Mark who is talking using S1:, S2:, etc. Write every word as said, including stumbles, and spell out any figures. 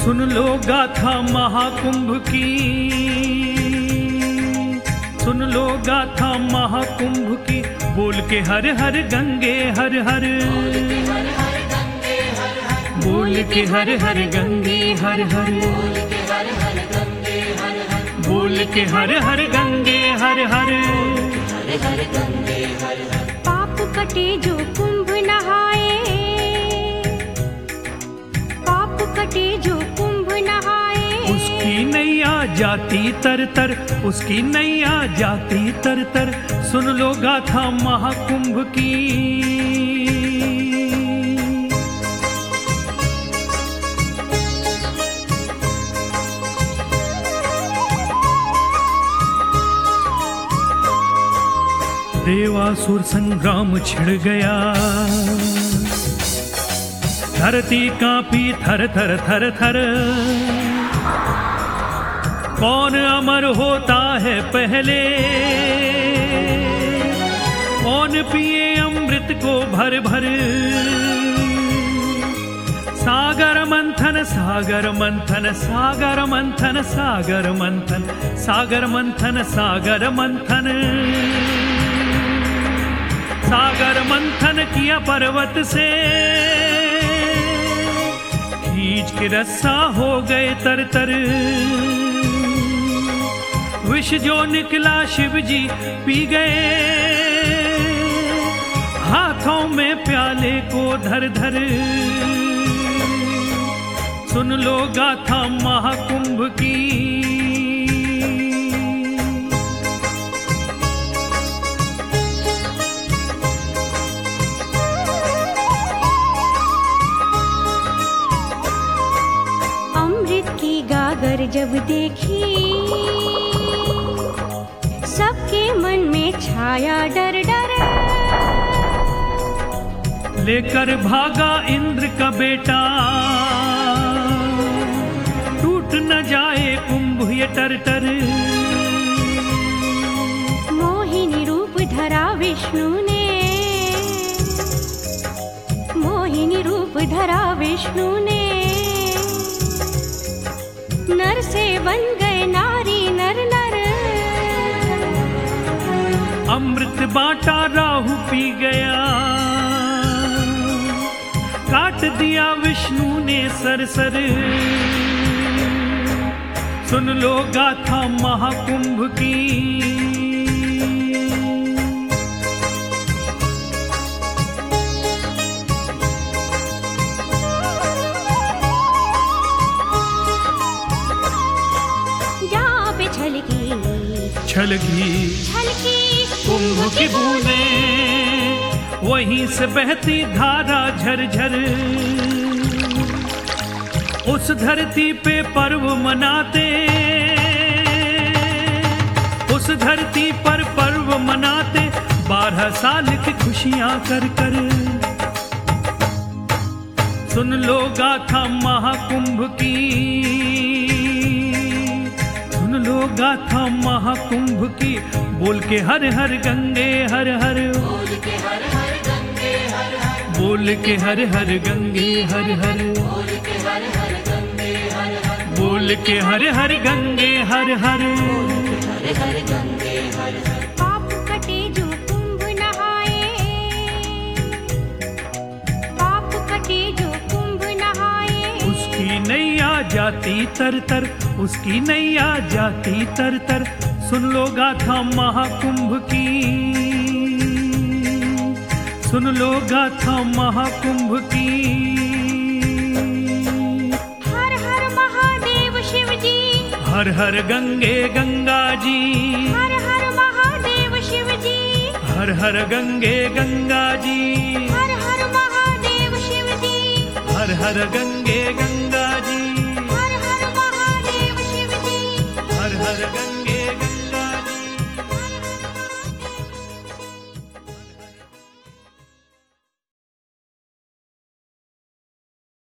S1: सुन लो गाथा महाकुंभ की, सुन लो गाथा महाकुंभ की, बोल के हर हर गंगे हर हर, बोल के हर हर गंगे हर हर, बोल के हर हर गंगे हर हर।
S2: पाप कटे जो कुंभ नहाए, पाप कटे जो कुंभ नहाए,
S1: उसकी नैया जाती तर तर, उसकी नैया जाती तर तर, सुन लो गाथा महाकुंभ की। देवासुर संग्राम छिड़ गया, धरती कांपी थर थर थर थर, कौन अमर होता है पहले, कौन पिए अमृत को भर भर। सागर मंथन सागर मंथन सागर मंथन सागर मंथन सागर मंथन सागर मंथन, सागर मंथन किया पर्वत से, खींच के रस्सा हो गए तर तर। विष जो निकला शिव जी पी गए, हाथों में प्याले को धर धर। सुन लो गाथा महाकुंभ की।
S2: गागर जब देखी, सबके मन में छाया डर डर।
S1: लेकर भागा इंद्र का बेटा, टूट न जाए कुंभ ये टर टर।
S2: मोहिनी रूप धरा विष्णु ने, मोहिनी रूप धरा विष्णु ने, नर से बन गए नारी नर नर।
S1: अमृत बांटा राहु पी गया, काट दिया विष्णु ने सर सर। सुन लो गाथा महाकुंभ की। छलकी
S2: छलकी
S1: कुंभ की बूंदें, वहीं से बहती धारा झरझर। उस धरती पे पर्व मनाते, उस धरती पर पर्व मनाते, बारह साल की खुशियां कर कर। सुन लो गाथा महाकुंभ की, सुन लो गाथा महाकुंभ की, बोल के हर हर गंगे हर हर,
S2: बोल के हर हर गंगे हर हर,
S1: बोल के हर हर गंगे हर हर,
S2: बोल के हर हर गंगे हर हर,
S1: बोल के हर हर गंगे हर हर,
S2: हर हर गंगे हर हर। पाप कटे जो कुंभ नहाए, पाप कटे जो कुंभ नहाए,
S1: उसकी नैया जाती तर तर, उसकी नैया जाती तर तर। सुन लो गाथा महाकुंभ की, सुन लो गाथा महाकुंभ की।
S2: हर हर महादेव शिव जी,
S1: हर हर गंगे गंगा जी,
S2: हर हर महादेव शिव जी,
S1: हर हर गंगे गंगा जी,
S2: हर हर महादेव शिव जी,
S1: हर हर गंगे गंगा जी।